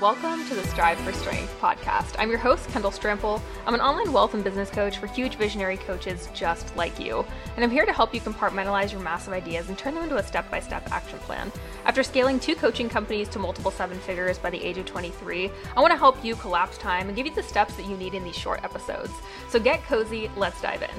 welcome to the Strive for Strength podcast. I'm your host, Kendall Strample. I'm an online wealth and business coach for huge visionary coaches just like you. And I'm here to help you compartmentalize your massive ideas and turn them into a step-by-step action plan. After scaling 2 coaching companies to multiple 7 figures by the age of 23, I want to help you collapse time and give you the steps that you need in these short episodes. So get cozy, let's dive in.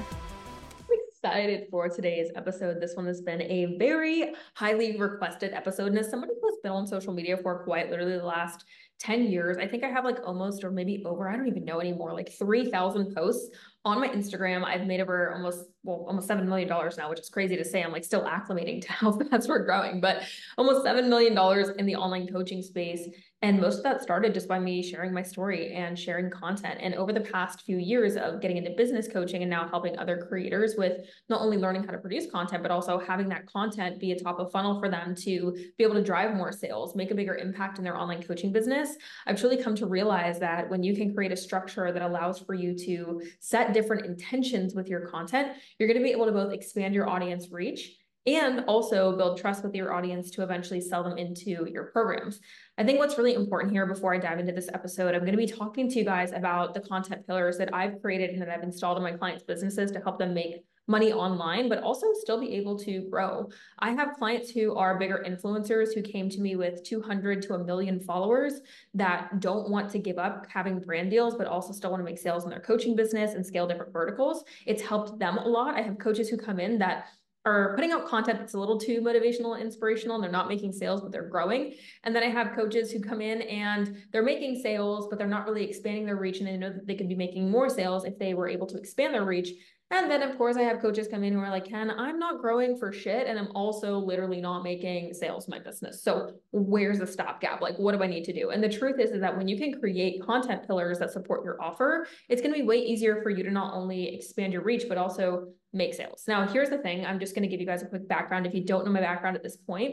Excited for today's episode. This one has been a very highly requested episode, and as somebody who's been on social media for quite literally the last 10 years, I think I have like almost, or maybe over, I don't even know anymore, like 3,000 posts on my Instagram. I've made over almost $7 million now, which is crazy to say. I'm like still acclimating to how fast we're growing, but almost $7 million in the online coaching space. And most of that started just by me sharing my story and sharing content. And over the past few years of getting into business coaching and now helping other creators with not only learning how to produce content, but also having that content be a top of funnel for them to be able to drive more sales, make a bigger impact in their online coaching business, I've truly come to realize that when you can create a structure that allows for you to set different intentions with your content, you're going to be able to both expand your audience reach and also build trust with your audience to eventually sell them into your programs. I think what's really important here before I dive into this episode, I'm going to be talking to you guys about the content pillars that I've created and that I've installed in my clients' businesses to help them make money online, but also still be able to grow. I have clients who are bigger influencers who came to me with 200 to 1 million followers that don't want to give up having brand deals, but also still want to make sales in their coaching business and scale different verticals. It's helped them a lot. I have coaches who come in that are putting out content that's a little too motivational and inspirational, and they're not making sales, but they're growing. And then I have coaches who come in and they're making sales, but they're not really expanding their reach, and they know that they could be making more sales if they were able to expand their reach. And then, of course, I have coaches come in who are like, Ken, I'm not growing for shit, and I'm also literally not making sales in my business. So where's the stopgap? Like, what do I need to do? And the truth is that when you can create content pillars that support your offer, it's going to be way easier for you to not only expand your reach, but also make sales. Now, here's the thing. I'm just going to give you guys a quick background. If you don't know my background at this point,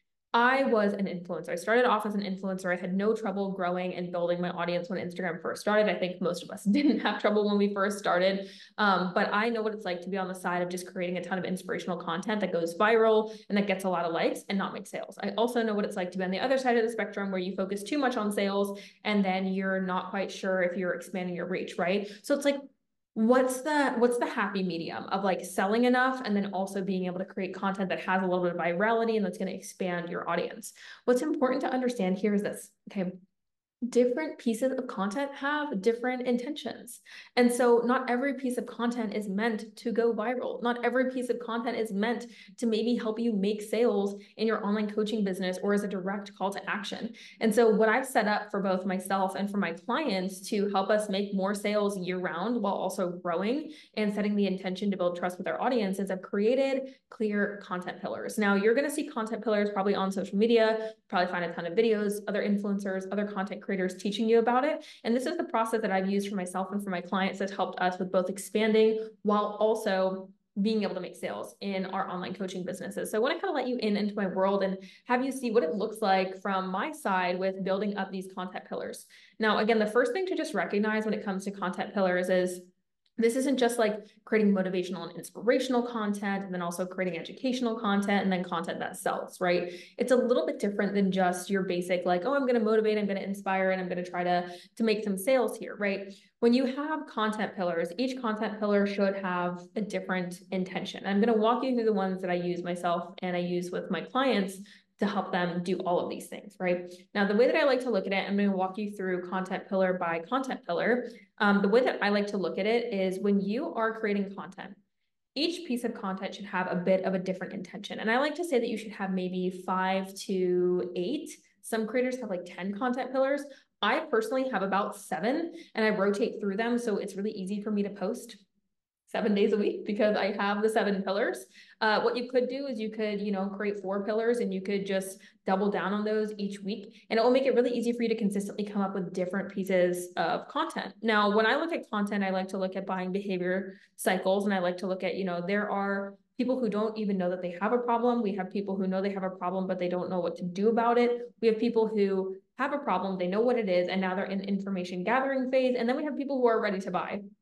I was an influencer. I started off as an influencer. I had no trouble growing and building my audience when Instagram first started. I think most of us didn't have trouble when we first started. But I know what it's like to be on the side of just creating a ton of inspirational content that goes viral and that gets a lot of likes and not make sales. I also know what it's like to be on the other side of the spectrum where you focus too much on sales and then you're not quite sure if you're expanding your reach, right? So it's like, what's the happy medium of like selling enough and then also being able to create content that has a little bit of virality and that's going to expand your audience? What's important to understand here is this, okay? Different pieces of content have different intentions. And so not every piece of content is meant to go viral. Not every piece of content is meant to maybe help you make sales in your online coaching business or as a direct call to action. And so what I've set up for both myself and for my clients to help us make more sales year round while also growing and setting the intention to build trust with our audience is I've created clear content pillars. Now you're going to see content pillars probably on social media, probably find a ton of videos, other influencers, other content creators teaching you about it. And this is the process that I've used for myself and for my clients that's helped us with both expanding while also being able to make sales in our online coaching businesses. So I want to kind of let you into my world and have you see what it looks like from my side with building up these content pillars. Now, again, the first thing to just recognize when it comes to content pillars is this isn't just like creating motivational and inspirational content and then also creating educational content and then content that sells, right? It's a little bit different than just your basic like, oh, I'm going to motivate, I'm going to inspire, and I'm going to try to make some sales here, right? When you have content pillars, each content pillar should have a different intention. I'm going to walk you through the ones that I use myself and I use with my clients to help them do all of these things, right? Now, the way that I like to look at it, I'm going to walk you through content pillar by content pillar. The way that I like to look at it is when you are creating content, each piece of content should have a bit of a different intention. And I like to say that you should have maybe 5 to 8. Some creators have like 10 content pillars. I personally have about 7 and I rotate through them. So it's really easy for me to post 7 days a week because I have the 7 pillars. What you could do is you could, create 4 pillars and you could just double down on those each week. And it will make it really easy for you to consistently come up with different pieces of content. Now, when I look at content, I like to look at buying behavior cycles. And I like to look at, there are people who don't even know that they have a problem. We have people who know they have a problem, but they don't know what to do about it. We have people who have a problem, they know what it is, and now they're in information gathering phase. And then we have people who are ready to buy.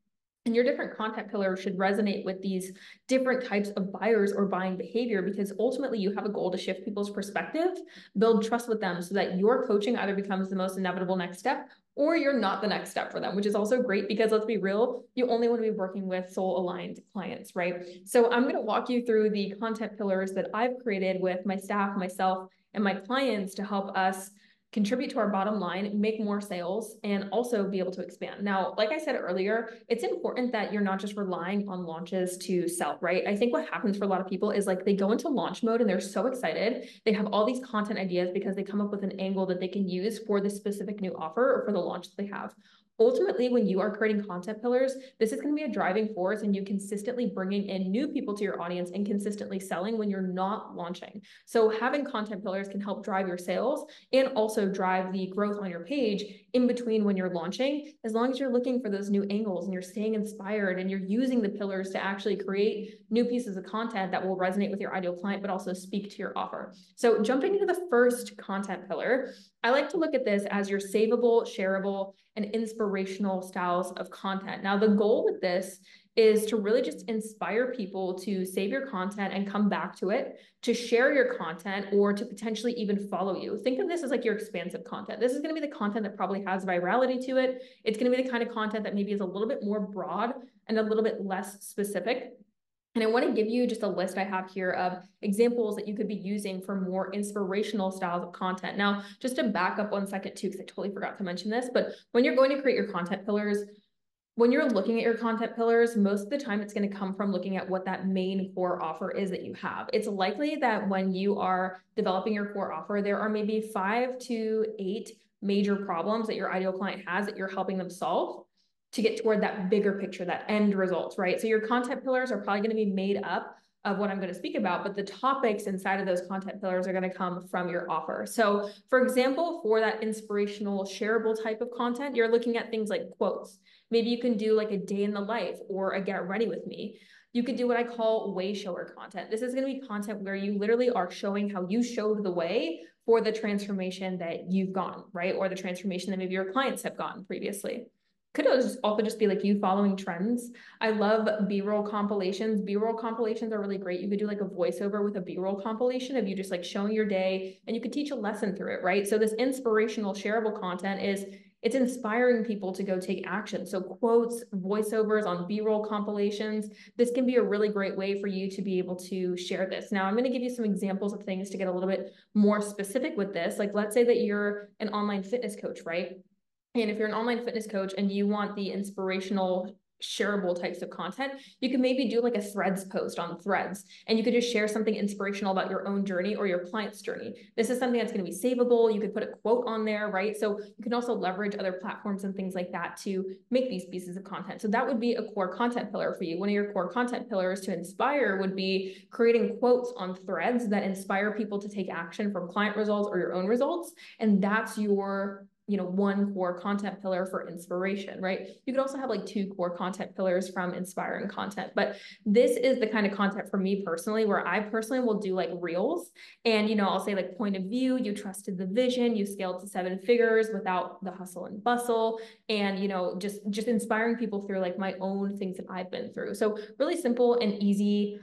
And your different content pillars should resonate with these different types of buyers or buying behavior, because ultimately you have a goal to shift people's perspective, build trust with them so that your coaching either becomes the most inevitable next step or you're not the next step for them, which is also great because let's be real, you only want to be working with soul aligned clients, right? So I'm going to walk you through the content pillars that I've created with my staff, myself, and my clients to help us contribute to our bottom line, make more sales, and also be able to expand. Now, like I said earlier, it's important that you're not just relying on launches to sell, right? I think what happens for a lot of people is like they go into launch mode and they're so excited. They have all these content ideas because they come up with an angle that they can use for the specific new offer or for the launch that they have. Ultimately, when you are creating content pillars, this is going to be a driving force and you consistently bringing in new people to your audience and consistently selling when you're not launching. So having content pillars can help drive your sales and also drive the growth on your page in between when you're launching, as long as you're looking for those new angles and you're staying inspired and you're using the pillars to actually create new pieces of content that will resonate with your ideal client, but also speak to your offer. So jumping into the first content pillar, I like to look at this as your savable, shareable, and inspirational styles of content. Now, the goal with this is to really just inspire people to save your content and come back to it, to share your content, or to potentially even follow you. Think of this as like your expansive content. This is going to be the content that probably has virality to it. It's going to be the kind of content that maybe is a little bit more broad and a little bit less specific. And I want to give you just a list I have here of examples that you could be using for more inspirational styles of content. Now, just to back up 1 second too, because I totally forgot to mention this, but when you're going to create your content pillars, when you're looking at your content pillars, most of the time it's going to come from looking at what that main core offer is that you have. It's likely that when you are developing your core offer, there are maybe 5 to 8 major problems that your ideal client has that you're helping them solve to get toward that bigger picture, that end result, right? So your content pillars are probably going to be made up of what I'm going to speak about, but the topics inside of those content pillars are going to come from your offer. So for example, for that inspirational shareable type of content, you're looking at things like quotes. Maybe you can do like a day in the life or a get ready with me. You could do what I call way shower content. This is going to be content where you literally are showing how you showed the way for the transformation that you've gone, right? Or the transformation that maybe your clients have gotten previously. Could also just be like you following trends. I love B-roll compilations. B-roll compilations are really great. You could do like a voiceover with a B-roll compilation of you just like showing your day, and you could teach a lesson through it, right? So this inspirational shareable content it's inspiring people to go take action. So quotes, voiceovers on B-roll compilations, this can be a really great way for you to be able to share this. Now, I'm going to give you some examples of things to get a little bit more specific with this. Like let's say that you're an online fitness coach, right? And if you're an online fitness coach and you want the inspirational shareable types of content, you could maybe do like a threads post on threads, and you could just share something inspirational about your own journey or your client's journey. This is something that's going to be savable. You could put a quote on there, right? So you can also leverage other platforms and things like that to make these pieces of content. So that would be a core content pillar for you. One of your core content pillars to inspire would be creating quotes on threads that inspire people to take action from client results or your own results. And that's your one core content pillar for inspiration, right? You could also have like 2 core content pillars from inspiring content, but this is the kind of content for me personally, where I personally will do like reels, and I'll say like point of view, you trusted the vision, you scaled to 7 figures without the hustle and bustle, and just inspiring people through like my own things that I've been through. So really simple and easy.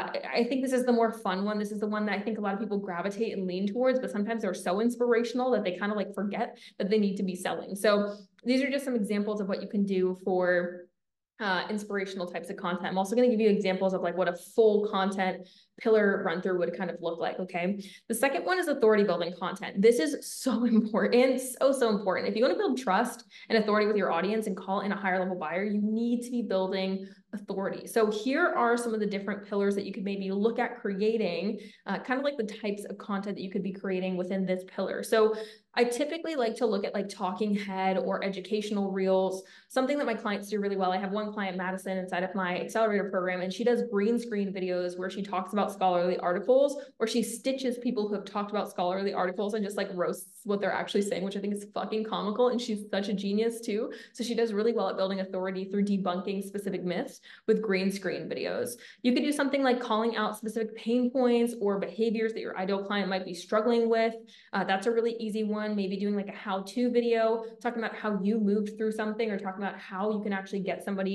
I think this is the more fun one. This is the one that I think a lot of people gravitate and lean towards, but sometimes they're so inspirational that they kind of like forget that they need to be selling. So these are just some examples of what you can do for inspirational types of content. I'm also going to give you examples of like what a full content pillar run through would kind of look like. Okay. The second one is authority building content. This is so important. So important. If you want to build trust and authority with your audience and call in a higher level buyer, you need to be building authority. So here are some of the different pillars that you could maybe look at creating, kind of like the types of content that you could be creating within this pillar. So I typically like to look at like talking head or educational reels, something that my clients do really well. I have one client, Madison, inside of my accelerator program, and she does green screen videos where she talks about scholarly articles, or she stitches people who have talked about scholarly articles and just like roasts what they're actually saying, which I think is fucking comical. And she's such a genius too. So she does really well at building authority through debunking specific myths with green screen videos. You could do something like calling out specific pain points or behaviors that your ideal client might be struggling with. That's a really easy one. Maybe doing like a how-to video, talking about how you moved through something, or talking about how you can actually get somebody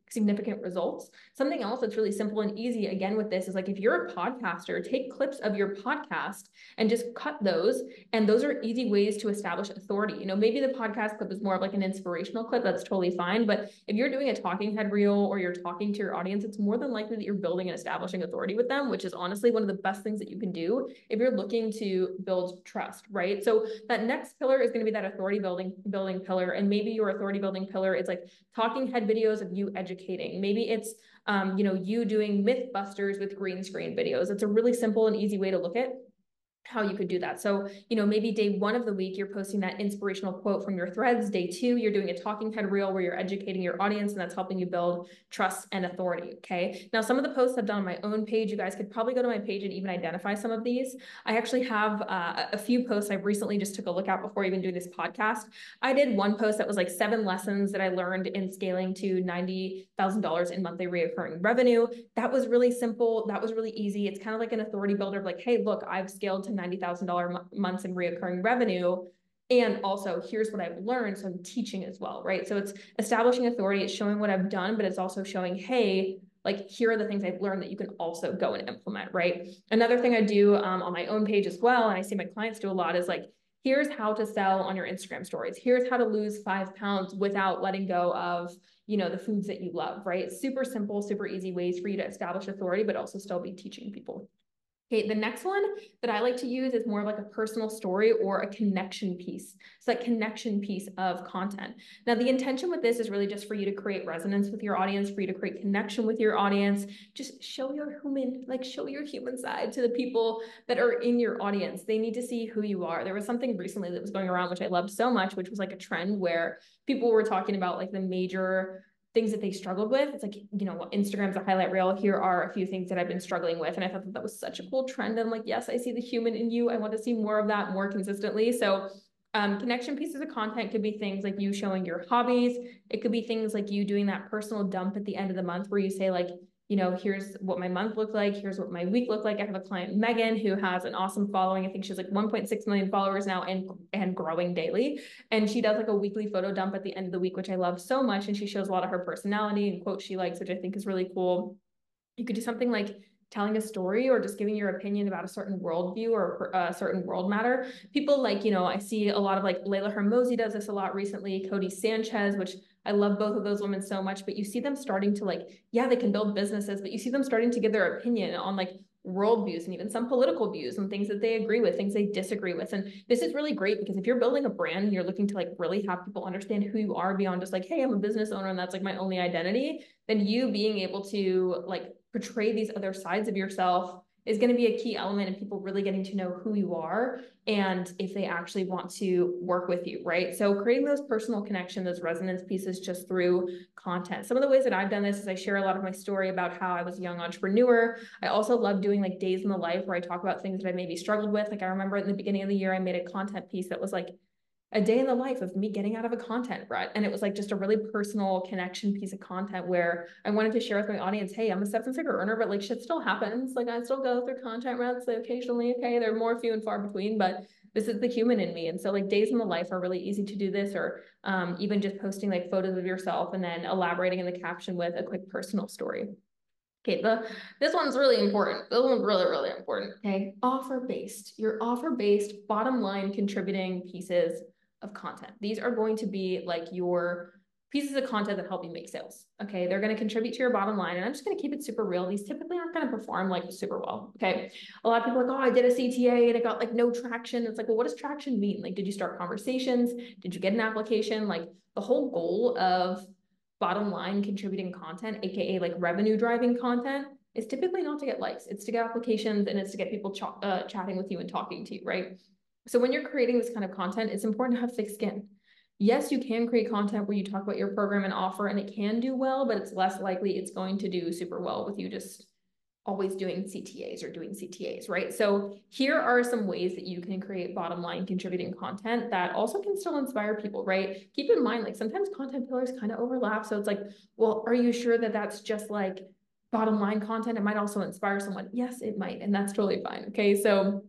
significant results. Something else that's really simple and easy again with this is like, if you're a podcaster, take clips of your podcast and just cut those. And those are easy ways to establish authority. You know, maybe the podcast clip is more of like an inspirational clip. That's totally fine. But if you're doing a talking head reel or you're talking to your audience, it's more than likely that you're building and establishing authority with them, which is honestly one of the best things that you can do if you're looking to build trust, right? So that next pillar is going to be that authority building pillar. And maybe your authority building pillar is like talking head videos of you educating. Maybe it's you know, you doing Mythbusters with green screen videos. It's a really simple and easy way to look at how you could do that. So, you know, maybe day 1 of the week, you're posting that inspirational quote from your threads. Day 2, you're doing a talking head reel where you're educating your audience, and that's helping you build trust and authority. Okay. Now, some of the posts I've done on my own page, you guys could probably go to my page and even identify some of these. I actually have a few posts I've recently just took a look at before even doing this podcast. I did one post that was like 7 lessons that I learned in scaling to $90,000 in monthly reoccurring revenue. That was really simple. That was really easy. It's kind of like an authority builder of like, hey, look, I've scaled to $90,000 months in reoccurring revenue. And also, here's what I've learned. So I'm teaching as well, right? So it's establishing authority. It's showing what I've done, but it's also showing, hey, like, here are the things I've learned that you can also go and implement, right? Another thing I do on my own page as well, and I see my clients do a lot, is like, here's how to sell on your Instagram stories. Here's how to lose 5 pounds without letting go of, you know, the foods that you love, right? Super simple, super easy ways for you to establish authority, but also still be teaching people. Okay, the next one that I like to use is more of like a personal story or a connection piece. So that connection piece of content. Now, the intention with this is really just for you to create resonance with your audience, for you to create connection with your audience. Just show your human, like show your human side to the people that are in your audience. They need to see who you are. There was something recently that was going around, which I loved so much, which was like a trend where people were talking about like the major things that they struggled with. It's like, you know, Instagram's a highlight reel. Here are a few things that I've been struggling with. And I thought that that was such a cool trend. And I'm like, yes, I see the human in you. I want to see more of that more consistently. So connection pieces of content could be things like you showing your hobbies. It could be things like you doing that personal dump at the end of the month where you say like, you know, here's what my month looked like. Here's what my week looked like. I have a client, Megan, who has an awesome following. I think she's like 1.6 million followers now and growing daily. And she does like a weekly photo dump at the end of the week, which I love so much. And she shows a lot of her personality and quotes she likes, which I think is really cool. You could do something like telling a story or just giving your opinion about a certain worldview or a certain world matter. People like, you know, I see a lot of like Layla Hermosi does this a lot recently, Cody Sanchez, which I love both of those women so much, but you see them starting to like, yeah, they can build businesses, but you see them starting to give their opinion on like worldviews and even some political views and things that they agree with, things they disagree with. And this is really great because if you're building a brand and you're looking to like really have people understand who you are beyond just like, hey, I'm a business owner and that's like my only identity, then you being able to like portray these other sides of yourself is going to be a key element in people really getting to know who you are and if they actually want to work with you, right? So creating those personal connections, those resonance pieces just through content. Some of the ways that I've done this is I share a lot of my story about how I was a young entrepreneur. I also love doing like days in the life where I talk about things that I maybe struggled with. Like I remember in the beginning of the year, I made a content piece that was like a day in the life of me getting out of a content rut. And it was like just a really personal connection piece of content where I wanted to share with my audience, hey, I'm a 7-figure earner, but like shit still happens. Like I still go through content ruts occasionally. Okay. They're more few and far between, but this is the human in me. And so like days in the life are really easy to do this, or even just posting like photos of yourself and then elaborating in the caption with a quick personal story. Okay, this one's really important. This one's really, really important. Okay, offer-based. Your offer-based bottom line contributing pieces of content. These are going to be like your pieces of content that help you make sales. Okay, they're going to contribute to your bottom line. And I'm just going to keep it super real. These typically aren't going to perform like super well. Okay, a lot of people are like, oh, I did a CTA and it got like no traction. It's like, well, what does traction mean? Like, did you start conversations? Did you get an application? Like the whole goal of bottom line contributing content, aka like revenue driving content, is typically not to get likes. It's to get applications and it's to get people chatting with you and talking to you, right? So when you're creating this kind of content, it's important to have thick skin. Yes, you can create content where you talk about your program and offer and it can do well, but it's less likely it's going to do super well with you just always doing CTAs or doing CTAs, right? So here are some ways that you can create bottom line contributing content that also can still inspire people, right? Keep in mind, like sometimes content pillars kind of overlap. So it's like, well, are you sure that that's just like bottom line content? It might also inspire someone. Yes, it might. And that's totally fine. Okay. So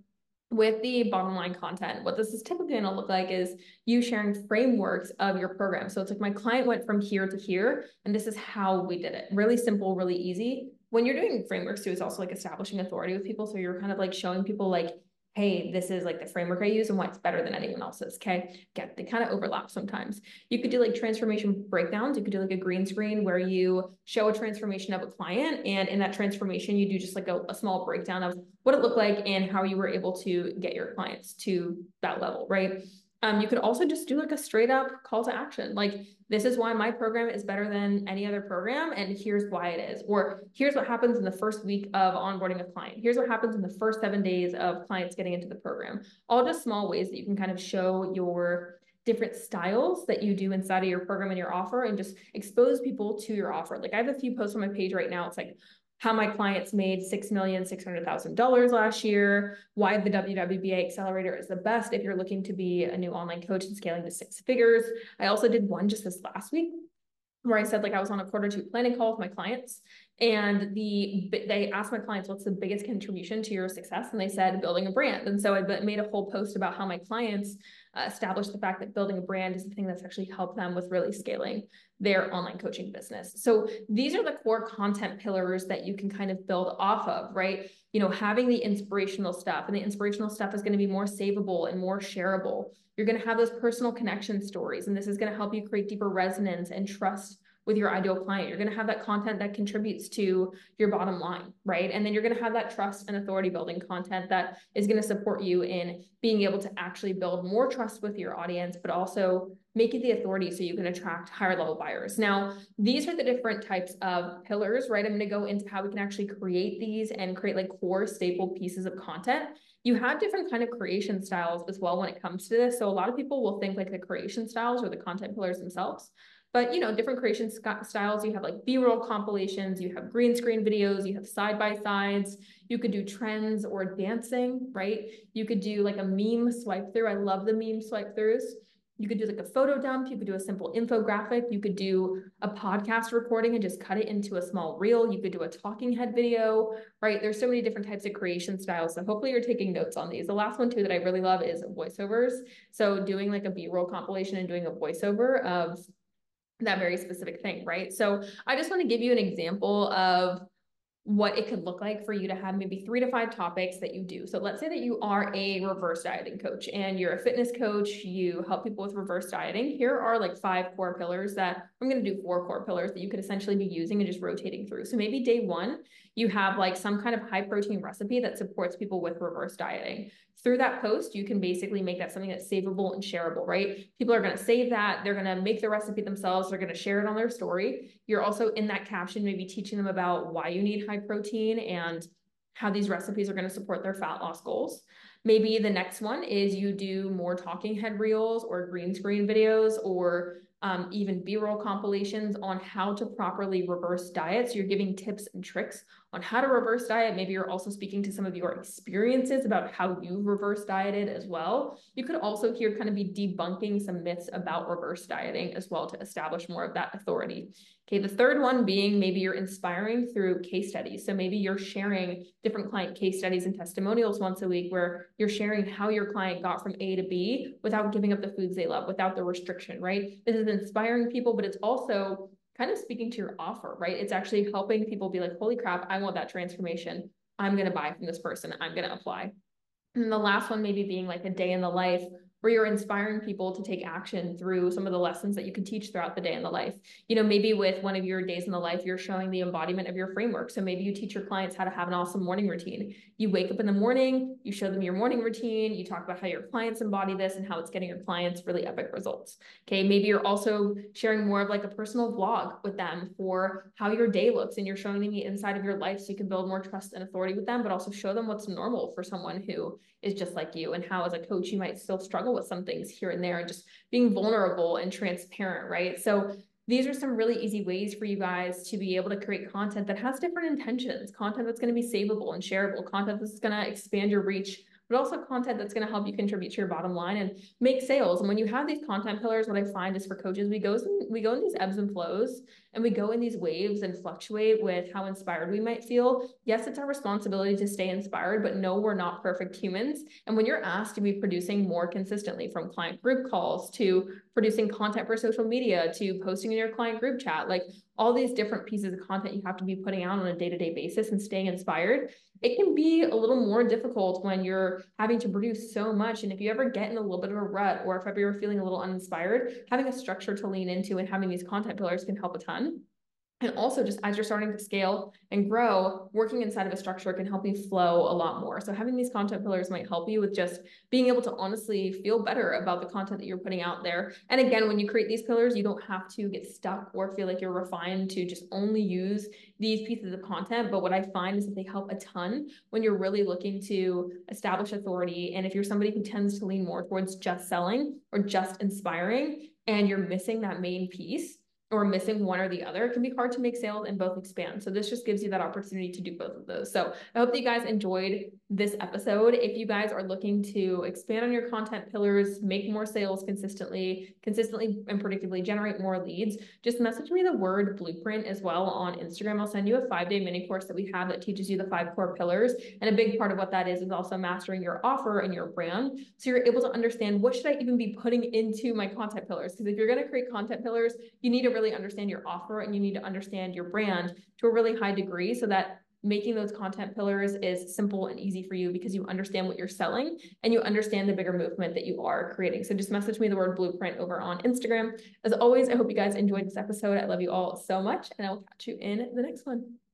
with the bottom line content, what this is typically going to look like is you sharing frameworks of your program. So it's like my client went from here to here, and this is how we did it. Really simple, really easy. When you're doing frameworks too, it's also like establishing authority with people. So you're kind of like showing people like, hey, this is like the framework I use and why it's better than anyone else's. Okay. Again, they kind of overlap sometimes. You could do like transformation breakdowns. You could do like a green screen where you show a transformation of a client. And in that transformation, you do just like a small breakdown of what it looked like and how you were able to get your clients to that level, right? You could also just do like a straight up call to action. Like, this is why my program is better than any other program, and here's why it is. Or here's what happens in the first week of onboarding a client. Here's what happens in the first 7 days of clients getting into the program. All just small ways that you can kind of show your different styles that you do inside of your program and your offer, and just expose people to your offer. Like, I have a few posts on my page right now. It's like how my clients made $6,600,000 last year, why the WWBA Accelerator is the best if you're looking to be a new online coach and scaling to 6 figures. I also did one just this last week where I said, like, I was on a Q2 planning call with my clients, and they asked my clients, what's the biggest contribution to your success? And they said, building a brand. And so I made a whole post about how my clients established the fact that building a brand is the thing that's actually helped them with really scaling their online coaching business. So these are the core content pillars that you can kind of build off of, right? You know, having the inspirational stuff, and the inspirational stuff is going to be more savable and more shareable. You're going to have those personal connection stories, and this is going to help you create deeper resonance and trust with your ideal client. You're going to have that content that contributes to your bottom line, right? And then you're going to have that trust and authority building content that is going to support you in being able to actually build more trust with your audience, but also make it the authority so you can attract higher level buyers. Now, these are the different types of pillars, right? I'm going to go into how we can actually create these and create like core staple pieces of content. You have different kind of creation styles as well when it comes to this. So a lot of people will think like the creation styles or the content pillars themselves. But, you know, different creation styles, you have like B-roll compilations, you have green screen videos, you have side-by-sides, you could do trends or dancing, right? You could do like a meme swipe through. I love the meme swipe throughs. You could do like a photo dump. You could do a simple infographic. You could do a podcast recording and just cut it into a small reel. You could do a talking head video, right? There's so many different types of creation styles. So hopefully you're taking notes on these. The last one too that I really love is voiceovers. So doing like a B-roll compilation and doing a voiceover of that very specific thing, right? So I just want to give you an example of what it could look like for you to have maybe 3 to 5 topics that you do. So let's say that you are a reverse dieting coach and you're a fitness coach, you help people with reverse dieting. Here are like 5 core pillars that I'm going to do 4 core pillars that you could essentially be using and just rotating through. So maybe day 1, you have like some kind of high protein recipe that supports people with reverse dieting. Through that post, you can basically make that something that's savable and shareable, right? People are going to save that. They're going to make the recipe themselves. They're going to share it on their story. You're also in that caption, maybe teaching them about why you need high protein and how these recipes are going to support their fat loss goals. Maybe the next one is you do more talking head reels or green screen videos or even B-roll compilations on how to properly reverse diets. You're giving tips and tricks on how to reverse diet. Maybe you're also speaking to some of your experiences about how you reverse dieted as well. You could also here kind of be debunking some myths about reverse dieting as well to establish more of that authority. Okay, the third one being maybe you're inspiring through case studies. So maybe you're sharing different client case studies and testimonials once a week where you're sharing how your client got from A to B without giving up the foods they love, without the restriction, right? This is inspiring people, but it's also kind of speaking to your offer, right? It's actually helping people be like, holy crap, I want that transformation. I'm going to buy from this person. I'm going to apply. And the last one maybe being like a day in the life where you're inspiring people to take action through some of the lessons that you can teach throughout the day in the life. You know, maybe with one of your days in the life, you're showing the embodiment of your framework. So maybe you teach your clients how to have an awesome morning routine. You wake up in the morning, you show them your morning routine, you talk about how your clients embody this and how it's getting your clients really epic results. Okay, maybe you're also sharing more of like a personal vlog with them for how your day looks, and you're showing them the inside of your life so you can build more trust and authority with them, but also show them what's normal for someone who is just like you, and how as a coach you might still struggle with some things here and there, and just being vulnerable and transparent, right? So these are some really easy ways for you guys to be able to create content that has different intentions, content that's going to be savable and shareable, content that's going to expand your reach, but also content that's going to help you contribute to your bottom line and make sales. And when you have these content pillars, what I find is for coaches, we go in these ebbs and flows. and we go in these waves and fluctuate with how inspired we might feel. Yes, it's our responsibility to stay inspired, but no, we're not perfect humans. And when you're asked to be producing more consistently, from client group calls to producing content for social media to posting in your client group chat, like all these different pieces of content you have to be putting out on a day-to-day basis and staying inspired, it can be a little more difficult when you're having to produce so much. And if you ever get in a little bit of a rut, or if ever you're feeling a little uninspired, having a structure to lean into and having these content pillars can help a ton. And also, just as you're starting to scale and grow, working inside of a structure can help you flow a lot more. So having these content pillars might help you with just being able to honestly feel better about the content that you're putting out there. And again, when you create these pillars, you don't have to get stuck or feel like you're refined to just only use these pieces of content. But what I find is that they help a ton when you're really looking to establish authority. And if you're somebody who tends to lean more towards just selling or just inspiring, and you're missing that main piece, or missing one or the other, it can be hard to make sales and both expand. So this just gives you that opportunity to do both of those. So I hope that you guys enjoyed this episode. If you guys are looking to expand on your content pillars, make more sales consistently and predictably, generate more leads, just message me the word blueprint as well on Instagram. I'll send you a 5-day mini course that we have that teaches you the 5 core pillars. And a big part of what that is also mastering your offer and your brand. So you're able to understand, what should I even be putting into my content pillars? Because if you're going to create content pillars, you need to really understand your offer and you need to understand your brand to a really high degree, so that making those content pillars is simple and easy for you because you understand what you're selling and you understand the bigger movement that you are creating. So just message me the word blueprint over on Instagram. As always, I hope you guys enjoyed this episode. I love you all so much, and I will catch you in the next one.